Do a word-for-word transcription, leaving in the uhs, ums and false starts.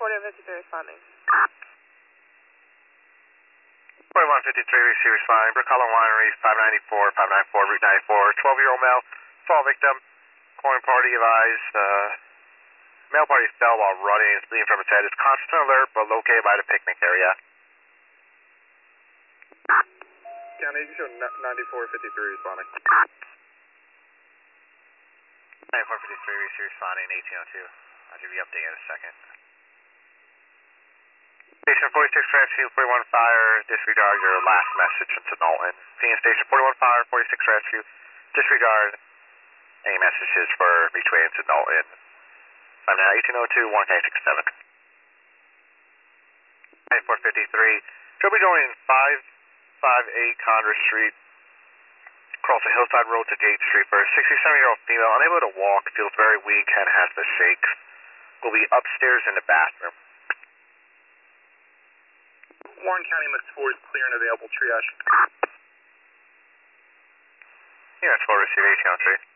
forty-one fifty-three responding. forty-one fifty-three, receive responding. Brook Hollow Winery, five ninety-four, five ninety-four, Route ninety-four. twelve-year-old male, fall victim. Corn party advised. Uh, male party fell while running. Is bleeding from his head. Is conscious and alert, but located by the picnic area. County, you show ninety-four fifty-three responding. ninety-four fifty-three, receive responding, eighteen oh two. I'll give you an update in a second. Station forty-six Rescue, forty-one Fire, disregard your last message into Knowlton. Phoenix Station forty-one Fire, forty-six Rescue, disregard any messages for Reachway into Knowlton. I'm now eighteen oh two, one K sixty-seven. ninety-four fifty-three, should be going five fifty-eight Congress Street, across the Hillside Road to Gate Street for a sixty-seven-year-old female, unable to walk, feels very weak, and has the shakes. Will be upstairs in the bathroom. Warren County, M S four is clear and available triage. Yeah, it's four, receive eighteen oh three.